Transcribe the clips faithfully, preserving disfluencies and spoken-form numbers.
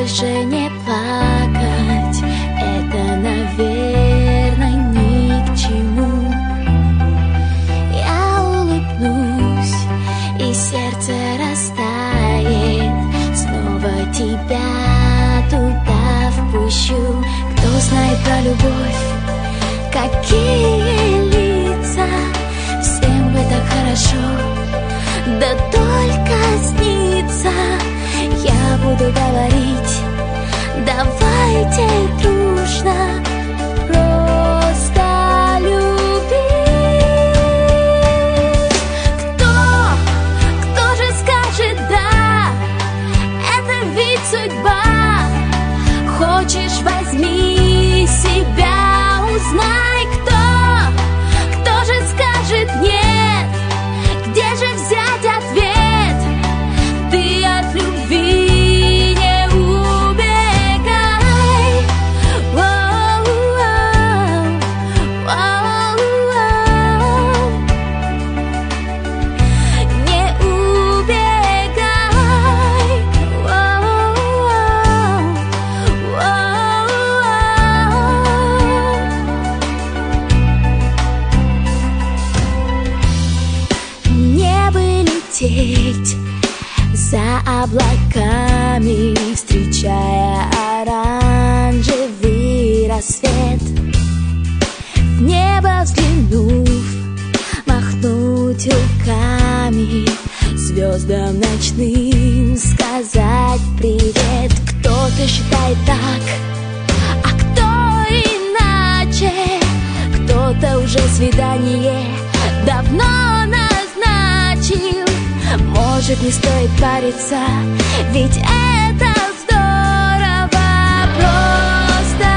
больше не плакать. Это, наверное, ни к чему. Я улыбнусь, и сердце растает. Снова тебя туда впущу. Кто знает про любовь, какие лица. Всем бы так хорошо, да только снится. Я буду говорить, давайте дружно просто любить. Кто, кто же скажет да? Это ведь судьба. Хочешь, возьми себя, узнай, кто, кто же скажет нет? Где же взять ответ? Ты от любви не убегай. Воу-воу, воу-воу. Не убегай. Воу-воу, воу-воу. Мне бы лететь за облаками, встречая оранжевый рассвет. В небо взглянув, махнуть руками, звездам ночным сказать привет. Кто-то считает так, а кто иначе. Кто-то уже свидание давно назначил. Может, не стоит париться, ведь это здорово просто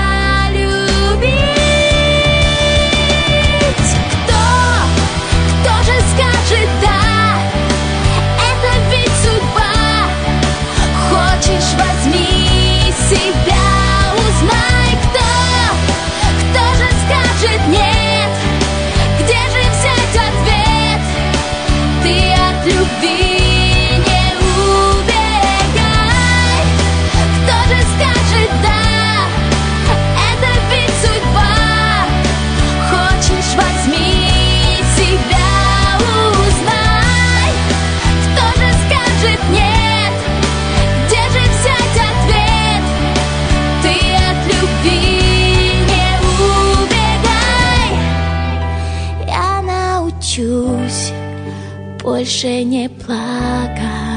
любить. Кто, кто же скажет да? Это ведь судьба. Хочешь, возьми себя, узнай, кто, кто же скажет нет? Где же взять ответ? Ты от любви не убегай. Кто же скажет да? Это ведь судьба. Хочешь, возьми себя, узнай. Кто же скажет нет? Где же взять ответ? Ты от любви не убегай. Я научусь больше не плакать.